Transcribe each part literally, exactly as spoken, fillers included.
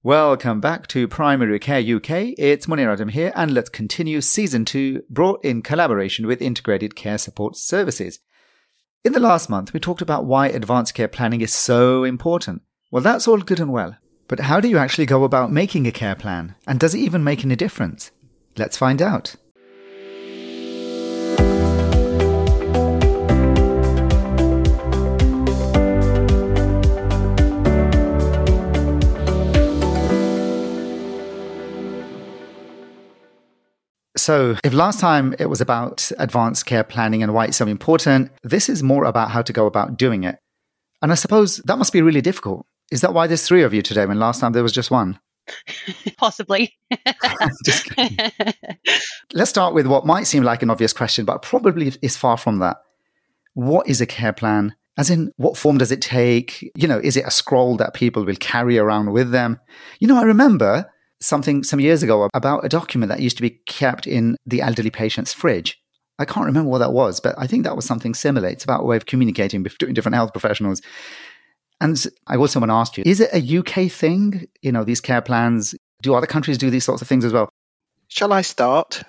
Welcome back to Primary Care U K. It's Munir Adam here, and let's continue Season two, brought in collaboration with Integrated Care Support Services. In the last month, we talked about why advanced care planning is so important. Well, that's all good and well. But how do you actually go about making a care plan? And does it even make any difference? Let's find out. So if last time it was about advanced care planning and why it's so important, this is more about how to go about doing it. And I suppose that must be really difficult. Is that why there's three of you today when last time there was just one? Possibly. Just Let's start with what might seem like an obvious question, but probably is far from that. What is a care plan? As in, what form does it take? You know, is it a scroll that people will carry around with them? You know, I remember something some years ago about a document that used to be kept in the elderly patient's fridge. I can't remember what that was, but I think that was something similar. It's about a way of communicating between different health professionals. And I also want to ask you, is it a U K thing? You know, these care plans, do other countries do these sorts of things as well? Shall I start?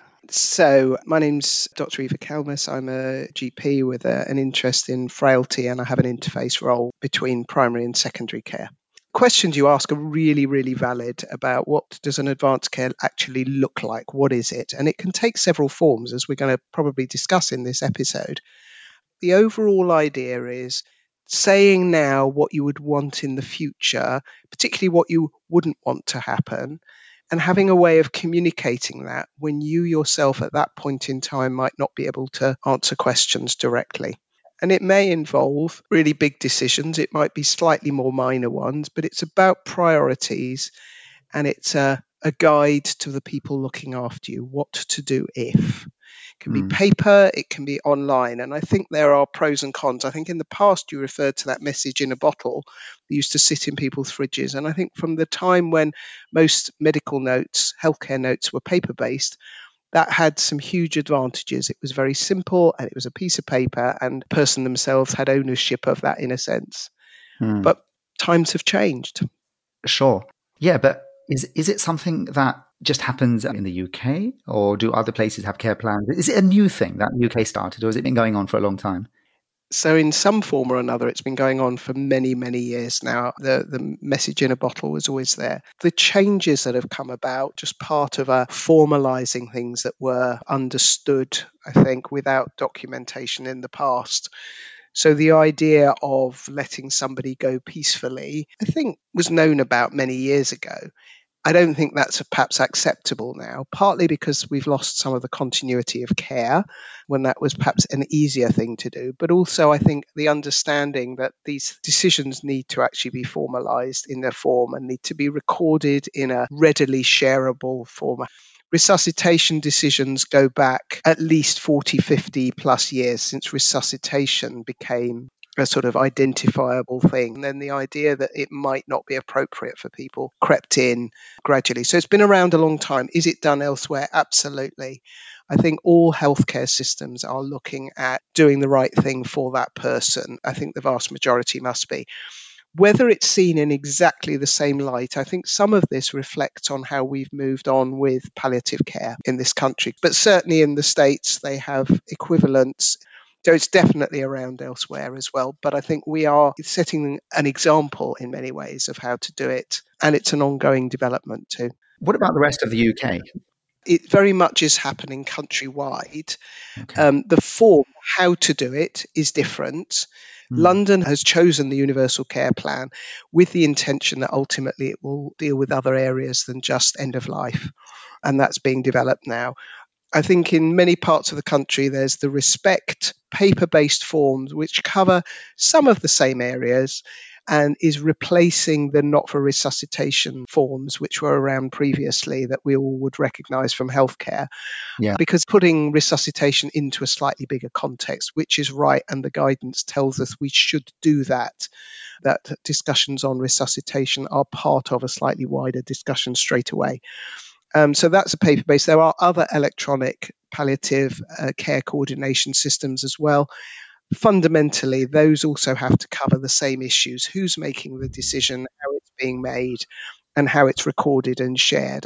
So my name's Doctor Eva Kelmus. I'm a G P with a, an interest in frailty, and I have an interface role between primary and secondary care. Questions you ask are really, really valid about what does an advanced care actually look like? What is it? And it can take several forms, as we're going to probably discuss in this episode. The overall idea is saying now what you would want in the future, particularly what you wouldn't want to happen, and having a way of communicating that when you yourself at that point in time might not be able to answer questions directly. And it may involve really big decisions. It might be slightly more minor ones, but it's about priorities, and it's a, a guide to the people looking after you, what to do if. It can mm. be paper, it can be online. And I think there are pros and cons. I think in the past you referred to that message in a bottle that used to sit in people's fridges. And I think from the time when most medical notes, healthcare notes were paper-based, that had some huge advantages. It was very simple, and it was a piece of paper, and the person themselves had ownership of that in a sense. Hmm. But times have changed. Sure. Yeah, but is is it something that just happens in the U K, or do other places have care plans? Is it a new thing that the U K started, or has it been going on for a long time? So in some form or another, it's been going on for many, many years now. The the message in a bottle was always there. The changes that have come about, just part of a formalizing things that were understood, I think, without documentation in the past. So the idea of letting somebody go peacefully, I think, was known about many years ago. I don't think that's perhaps acceptable now, partly because we've lost some of the continuity of care when that was perhaps an easier thing to do. But also, I think the understanding that these decisions need to actually be formalized in their form and need to be recorded in a readily shareable format. Resuscitation decisions go back at least forty, fifty plus years since resuscitation became a sort of identifiable thing. And then the idea that it might not be appropriate for people crept in gradually. So it's been around a long time. Is it done elsewhere? Absolutely. I think all healthcare systems are looking at doing the right thing for that person. I think the vast majority must be. Whether it's seen in exactly the same light, I think some of this reflects on how we've moved on with palliative care in this country. But certainly in the States, they have equivalents. So it's definitely around elsewhere as well. But I think we are setting an example in many ways of how to do it. And it's an ongoing development too. What about the rest of the U K? It very much is happening countrywide. Okay. Um, the form, how to do it, is different. Mm. London has chosen the Universal Care Plan with the intention that ultimately it will deal with other areas than just end of life. And that's being developed now. I think in many parts of the country, there's the Respect paper-based forms, which cover some of the same areas and is replacing the not-for-resuscitation forms, which were around previously that we all would recognise from healthcare. Yeah. Because putting resuscitation into a slightly bigger context, which is right, and the guidance tells us we should do that, that discussions on resuscitation are part of a slightly wider discussion straight away. Um, so that's a paper-based. There are other electronic palliative uh, care coordination systems as well. Fundamentally, those also have to cover the same issues. Who's making the decision, how it's being made, and how it's recorded and shared.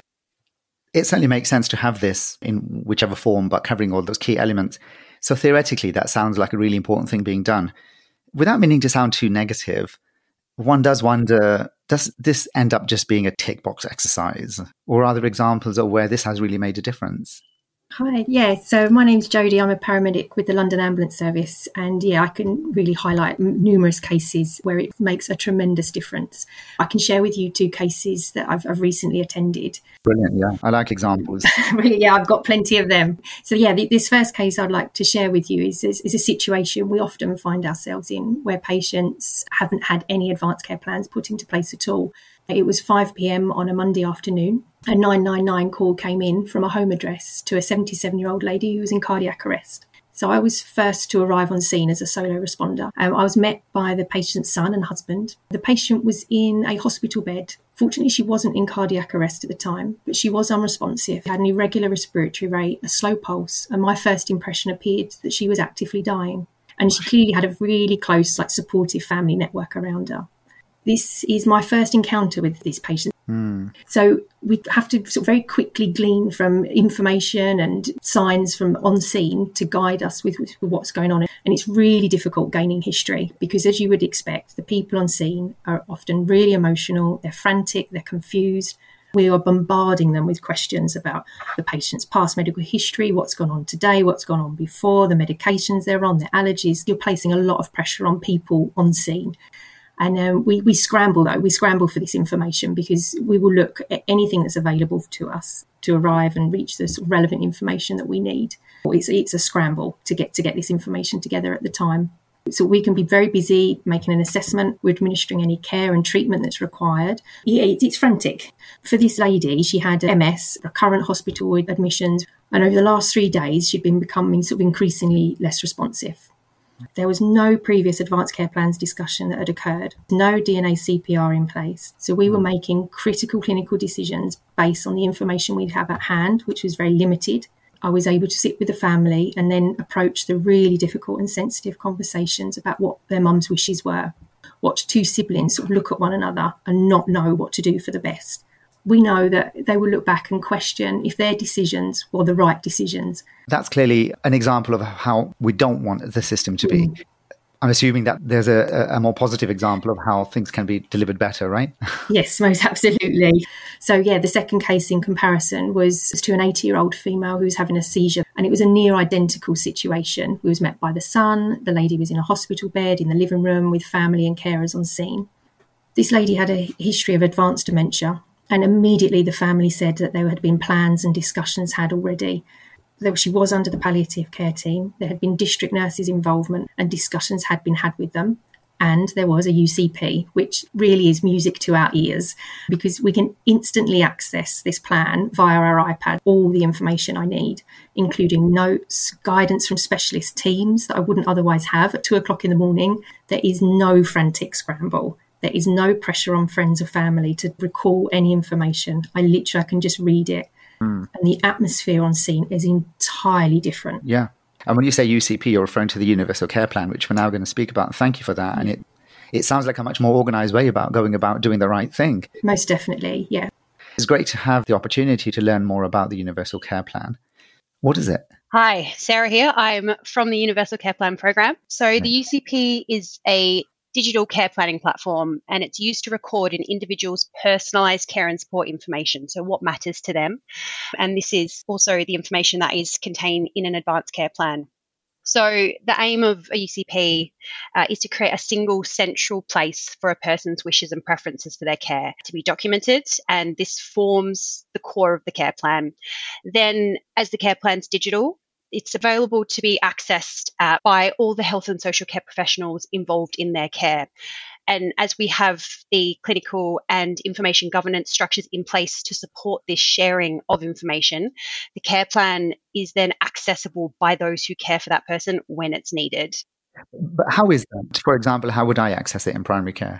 It certainly makes sense to have this in whichever form, but covering all those key elements. So theoretically, that sounds like a really important thing being done. Without meaning to sound too negative, one does wonder, does this end up just being a tick box exercise? Or are there examples of where this has really made a difference? Hi, yeah, so my name's Jodie. I'm a paramedic with the London Ambulance Service. And yeah, I can really highlight m- numerous cases where it makes a tremendous difference. I can share with you two cases that I've, I've recently attended. Brilliant, yeah. I like examples. Really, yeah, I've got plenty of them. So yeah, the, this first case I'd like to share with you is, is, is a situation we often find ourselves in where patients haven't had any advanced care plans put into place at all. It was five p.m. on a Monday afternoon. A nine nine nine call came in from a home address to a seventy-seven-year-old lady who was in cardiac arrest. So I was first to arrive on scene as a solo responder. Um, I was met by the patient's son and husband. The patient was in a hospital bed. Fortunately, she wasn't in cardiac arrest at the time, but she was unresponsive, had an irregular respiratory rate, a slow pulse, and my first impression appeared that she was actively dying. And she clearly had a really close, like, supportive family network around her. This is my first encounter with this patient. Mm. So we have to sort of very quickly glean from information and signs from on scene to guide us with, with what's going on. And it's really difficult gaining history because, as you would expect, the people on scene are often really emotional, they're frantic, they're confused. We are bombarding them with questions about the patient's past medical history, what's gone on today, what's gone on before, the medications they're on, their allergies. You're placing a lot of pressure on people on scene. And um, we, we scramble, though. We scramble for this information because we will look at anything that's available to us to arrive and reach the sort of relevant information that we need. It's, it's a scramble to get to get this information together at the time. So we can be very busy making an assessment. We're administering any care and treatment that's required. Yeah, it, it's frantic. For this lady, she had M S, recurrent hospital admissions. And over the last three days, she'd been becoming sort of increasingly less responsive. There was no previous advanced care plans discussion that had occurred, no D N A C P R in place. So we were making critical clinical decisions based on the information we'd have at hand, which was very limited. I was able to sit with the family and then approach the really difficult and sensitive conversations about what their mum's wishes were. Watch two siblings sort of look at one another and not know what to do for the best. We know that they will look back and question if their decisions were the right decisions. That's clearly an example of how we don't want the system to be. Mm. I'm assuming that there's a, a more positive example of how things can be delivered better, right? Yes, most absolutely. So yeah, the second case in comparison was to an eighty-year-old female who was having a seizure, and it was a near identical situation. We was met by the son. The lady was in a hospital bed in the living room with family and carers on scene. This lady had a history of advanced dementia. And immediately the family said that there had been plans and discussions had already. She was under the palliative care team. There had been district nurses' involvement and discussions had been had with them. And there was a U C P, which really is music to our ears because we can instantly access this plan via our iPad, all the information I need, including notes, guidance from specialist teams that I wouldn't otherwise have at two o'clock in the morning. There is no frantic scramble. There is no pressure on friends or family to recall any information. I literally I can just read it. Mm. And the atmosphere on scene is entirely different. Yeah. And when you say U C P, you're referring to the Universal Care Plan, which we're now going to speak about. Thank you for that. And it, it sounds like a much more organised way about going about doing the right thing. Most definitely, yeah. It's great to have the opportunity to learn more about the Universal Care Plan. What is it? Hi, Sarah here. I'm from the Universal Care Plan program. So right. The U C P is a digital care planning platform, and it's used to record an individual's personalised care and support information, so what matters to them. And this is also the information that is contained in an advanced care plan. So the aim of a U C P uh, is to create a single central place for a person's wishes and preferences for their care to be documented, and this forms the core of the care plan. Then, as the care plan's digital, it's available to be accessed uh, by all the health and social care professionals involved in their care. And as we have the clinical and information governance structures in place to support this sharing of information, the care plan is then accessible by those who care for that person when it's needed. But how is that? For example, how would I access it in primary care?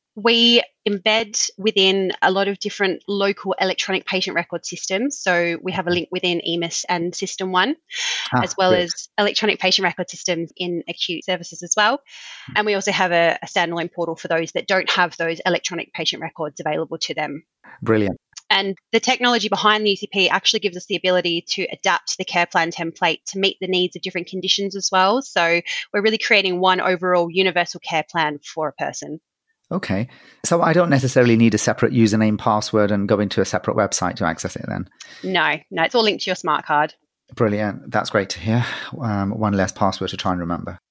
We embed within a lot of different local electronic patient record systems. So we have a link within E M I S and System one, Ah, as well great. as electronic patient record systems in acute services as well. And we also have a, a standalone portal for those that don't have those electronic patient records available to them. Brilliant. And the technology behind the U C P actually gives us the ability to adapt the care plan template to meet the needs of different conditions as well. So we're really creating one overall universal care plan for a person. Okay. So I don't necessarily need a separate username, password, and go into a separate website to access it then? No, no, it's all linked to your smart card. Brilliant. That's great to hear. Um, one less password to try and remember.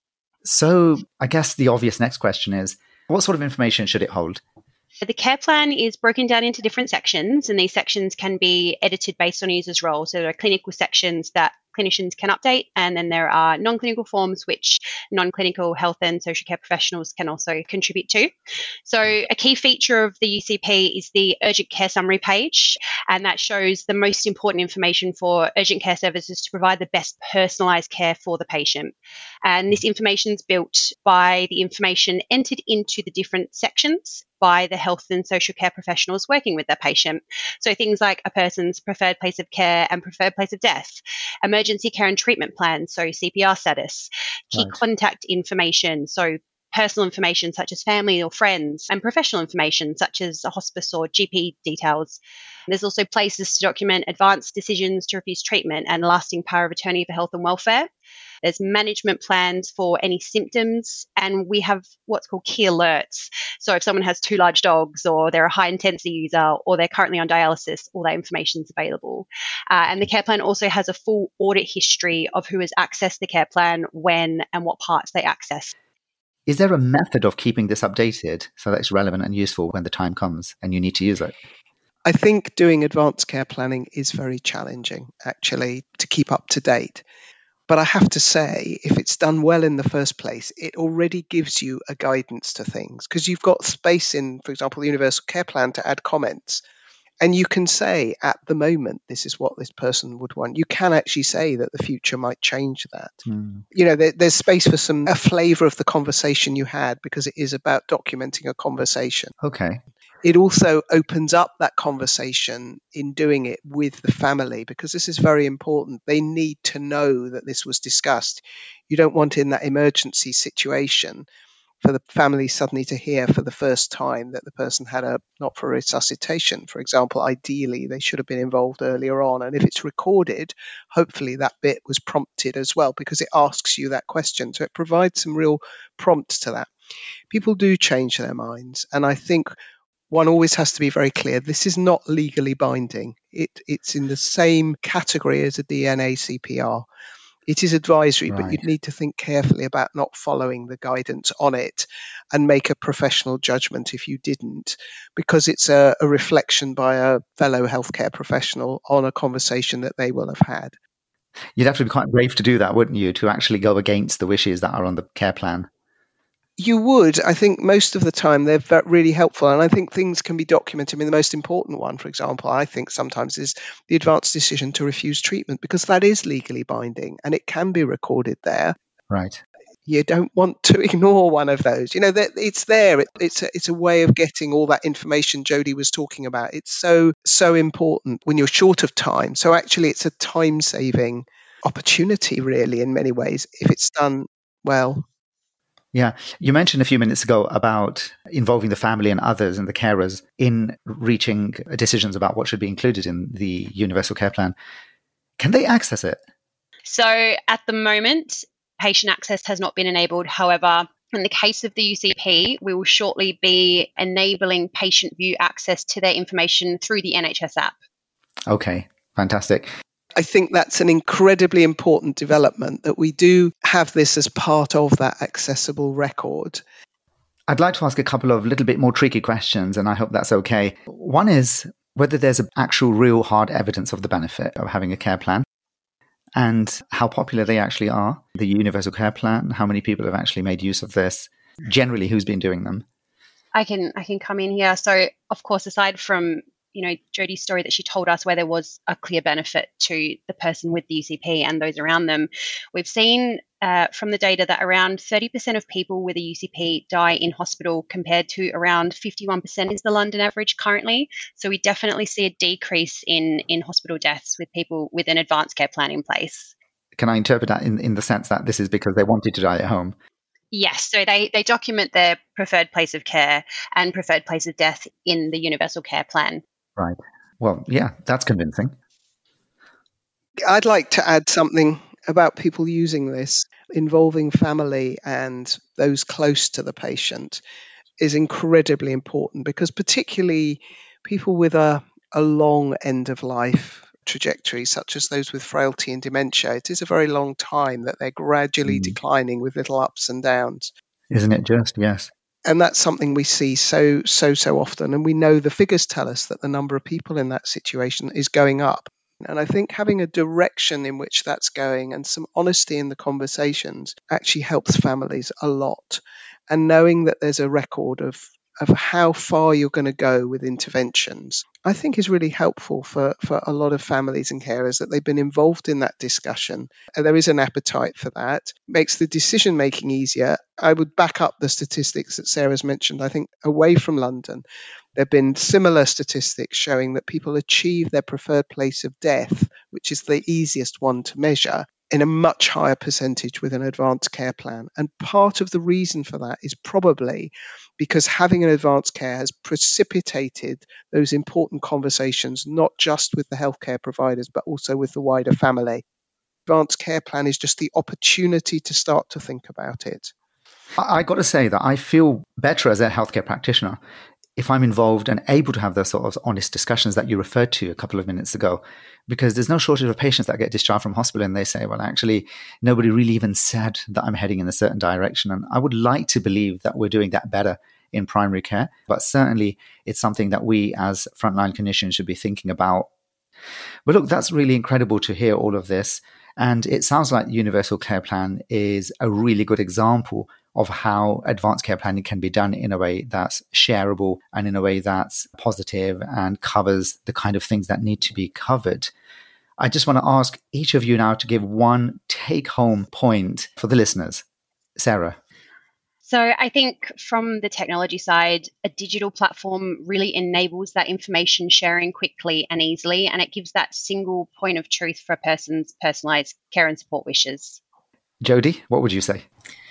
So I guess the obvious next question is, what sort of information should it hold? The care plan is broken down into different sections, and these sections can be edited based on a user's role. So there are clinical sections that clinicians can update, and then there are non-clinical forms which non-clinical health and social care professionals can also contribute to. So a key feature of the U C P is the urgent care summary page, and that shows the most important information for urgent care services to provide the best personalised care for the patient. And this information is built by the information entered into the different sections by the health and social care professionals working with their patient. So things like a person's preferred place of care and preferred place of death, emergency care and treatment plans, so C P R status, key Right. contact information, so personal information such as family or friends, and professional information such as a hospice or G P details. There's also places to document advanced decisions to refuse treatment and lasting power of attorney for health and welfare. There's management plans for any symptoms, and we have what's called key alerts. So if someone has two large dogs, or they're a high intensity user, or they're currently on dialysis, all that information is available. Uh, and the care plan also has a full audit history of who has accessed the care plan, when, and what parts they access. Is there a method of keeping this updated so that it's relevant and useful when the time comes and you need to use it? I think doing advanced care planning is very challenging, actually, to keep up to date. But I have to say, if it's done well in the first place, it already gives you a guidance to things, because you've got space in, for example, the Universal Care Plan to add comments. And you can say, at the moment, this is what this person would want. You can actually say that the future might change that. Mm. You know, there, there's space for some a flavour of the conversation you had, because it is about documenting a conversation. Okay. It also opens up that conversation in doing it with the family, because this is very important. They need to know that this was discussed. You don't want in that emergency situation for the family suddenly to hear for the first time that the person had a not for resuscitation, for example. Ideally, they should have been involved earlier on. And if it's recorded, hopefully that bit was prompted as well, because it asks you that question. So it provides some real prompts to that. People do change their minds. And I think one always has to be very clear. This is not legally binding. It, it's in the same category as a D N A C P R. It is advisory, Right. but you'd need to think carefully about not following the guidance on it and make a professional judgment if you didn't, because it's a, a reflection by a fellow healthcare professional on a conversation that they will have had. You'd have to be quite brave to do that, wouldn't you, to actually go against the wishes that are on the care plan? You would. I think most of the time they're ve- really helpful. And I think things can be documented. I mean, the most important one, for example, I think sometimes is the advanced decision to refuse treatment, because that is legally binding and it can be recorded there. Right. You don't want to ignore one of those. You know, that it's there. It, it's a, it's a way of getting all that information Jodie was talking about. It's so, so important when you're short of time. So actually, it's a time-saving opportunity, really, in many ways, if it's done well. Yeah. You mentioned a few minutes ago about involving the family and others and the carers in reaching decisions about what should be included in the Universal Care Plan. Can they access it? So at the moment, patient access has not been enabled. However, in the case of the U C P, we will shortly be enabling patient view access to their information through the N H S app. Okay, fantastic. I think that's an incredibly important development, that we do have this as part of that accessible record. I'd like to ask a couple of little bit more tricky questions, and I hope that's okay. One is whether there's an actual real hard evidence of the benefit of having a care plan, and how popular they actually are. The Universal Care Plan, how many people have actually made use of this? Generally, who's been doing them? I can I can come in here. So, of course, aside from you know, Jodie's story that she told us where there was a clear benefit to the person with the U C P and those around them. We've seen uh, from the data that around thirty percent of people with a U C P die in hospital compared to around fifty-one percent is the London average currently. So we definitely see a decrease in, in hospital deaths with people with an advanced care plan in place. Can I interpret that in, in the sense that this is because they wanted to die at home? Yes, so they, they document their preferred place of care and preferred place of death in the universal care plan. Right. Well, yeah, that's convincing. I'd like to add something about people using this. Involving family and those close to the patient is incredibly important, because particularly people with a, a long end of life trajectory, such as those with frailty and dementia, it is a very long time that they're gradually mm. declining with little ups and downs. Isn't it just? Yes. And that's something we see so, so, so often. And we know the figures tell us that the number of people in that situation is going up. And I think having a direction in which that's going and some honesty in the conversations actually helps families a lot. And knowing that there's a record of of how far you're going to go with interventions, I think is really helpful for, for a lot of families and carers, that they've been involved in that discussion. And there is an appetite for that. Makes the decision making easier. I would back up the statistics that Sarah's mentioned. I think away from London, there have been similar statistics showing that people achieve their preferred place of death, which is the easiest one to measure, in a much higher percentage with an advanced care plan. And part of the reason for that is probably because having an advanced care has precipitated those important conversations, not just with the healthcare providers, but also with the wider family. Advanced care plan is just the opportunity to start to think about it. I got to say that I feel better as a healthcare practitioner if I'm involved and able to have those sort of honest discussions that you referred to a couple of minutes ago, because there's no shortage of patients that get discharged from hospital and they say, well, actually, nobody really even said that I'm heading in a certain direction. And I would like to believe that we're doing that better in primary care, but certainly it's something that we as frontline clinicians should be thinking about. But look, that's really incredible to hear all of this. And it sounds like the Universal Care Plan is a really good example of how advanced care planning can be done in a way that's shareable and in a way that's positive and covers the kind of things that need to be covered. I just want to ask each of you now to give one take-home point for the listeners. Sarah. So I think from the technology side, a digital platform really enables that information sharing quickly and easily, and it gives that single point of truth for a person's personalised care and support wishes. Jodie, what would you say?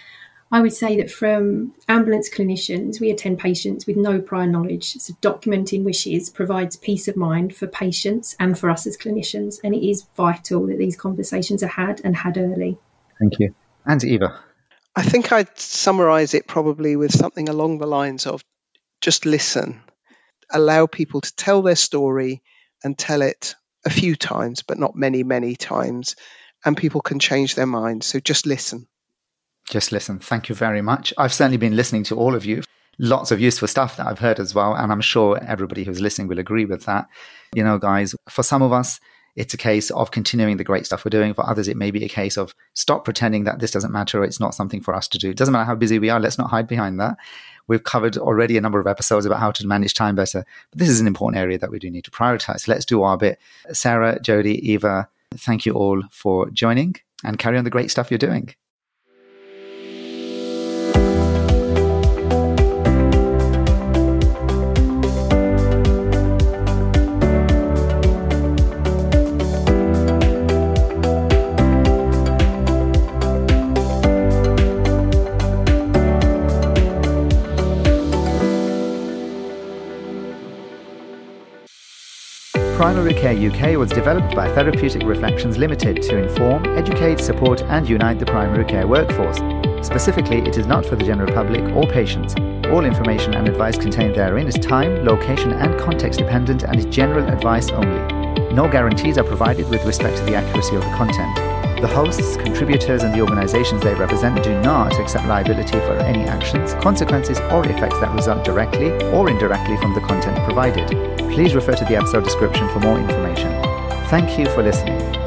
I would say that from ambulance clinicians, we attend patients with no prior knowledge. So documenting wishes provides peace of mind for patients and for us as clinicians. And it is vital that these conversations are had and had early. Thank you. And Eva? I think I'd summarise it probably with something along the lines of just listen. Allow people to tell their story and tell it a few times, but not many, many times. And people can change their minds. So just listen. Just listen. Thank you very much. I've certainly been listening to all of you. Lots of useful stuff that I've heard as well. And I'm sure everybody who's listening will agree with that. You know, guys, for some of us, it's a case of continuing the great stuff we're doing. For others, it may be a case of stop pretending that this doesn't matter or it's not something for us to do. It doesn't matter how busy we are. Let's not hide behind that. We've covered already a number of episodes about how to manage time better. But this is an important area that we do need to prioritize. So let's do our bit. Sarah, Jodie, Eva, thank you all for joining and carry on the great stuff you're doing. Primary Care U K was developed by Therapeutic Reflections Limited to inform, educate, support and unite the primary care workforce. Specifically, it is not for the general public or patients. All information and advice contained therein is time, location and context dependent and is general advice only. No guarantees are provided with respect to the accuracy of the content. The hosts, contributors and the organisations they represent do not accept liability for any actions, consequences or effects that result directly or indirectly from the content provided. Please refer to the episode description for more information. Thank you for listening.